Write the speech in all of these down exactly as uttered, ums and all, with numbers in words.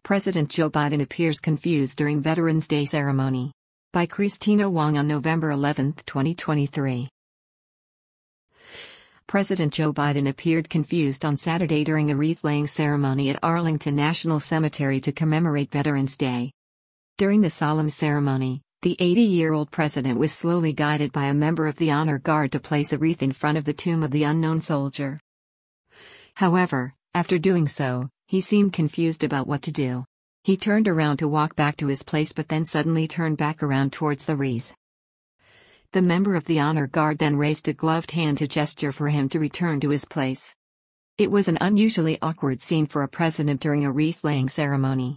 President Joe Biden appears confused during Veterans Day ceremony. By Christina Wong on November eleventh, twenty twenty-three. President Joe Biden appeared confused on Saturday during a wreath-laying ceremony at Arlington National Cemetery to commemorate Veterans Day. During the solemn ceremony, the eighty-year-old president was slowly guided by a member of the honor guard to place a wreath in front of the tomb of the unknown soldier. However, after doing so, he seemed confused about what to do. He turned around to walk back to his place but then suddenly turned back around towards the wreath. The member of the honor guard then raised a gloved hand to gesture for him to return to his place. It was an unusually awkward scene for a president during a wreath-laying ceremony.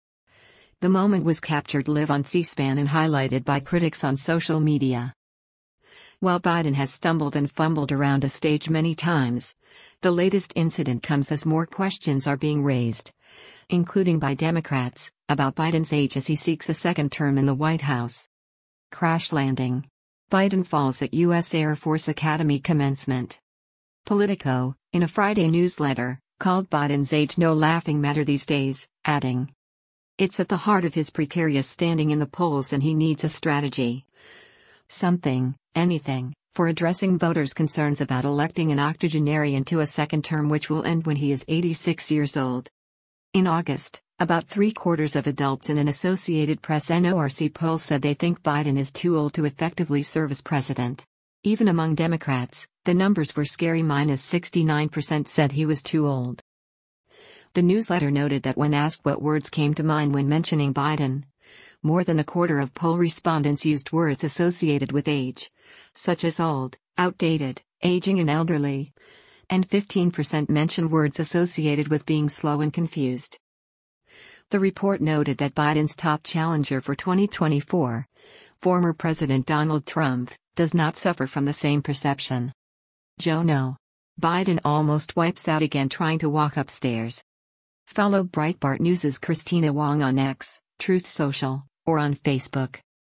The moment was captured live on C-SPAN and highlighted by critics on social media. While Biden has stumbled and fumbled around a stage many times, the latest incident comes as more questions are being raised, including by Democrats, about Biden's age as he seeks a second term in the White House. Crash landing. Biden falls at U S Air Force Academy commencement. Politico, in a Friday newsletter, called Biden's age no laughing matter these days, adding, "It's at the heart of his precarious standing in the polls and he needs a strategy. Something, anything, for addressing voters' concerns about electing an octogenarian to a second term which will end when he is eighty-six years old." In August, about three-quarters of adults in an Associated Press N O R C poll said they think Biden is too old to effectively serve as president. Even among Democrats, the numbers were scary. Minus sixty-nine percent said he was too old. The newsletter noted that when asked what words came to mind when mentioning Biden, more than a quarter of poll respondents used words associated with age, such as old, outdated, aging and elderly, and fifteen percent mentioned words associated with being slow and confused. The report noted that Biden's top challenger for twenty twenty-four, former President Donald Trump, does not suffer from the same perception. Joe No. Biden almost wipes out again trying to walk upstairs. Follow Breitbart News' Christina Wong on X, Truth Social, or on Facebook.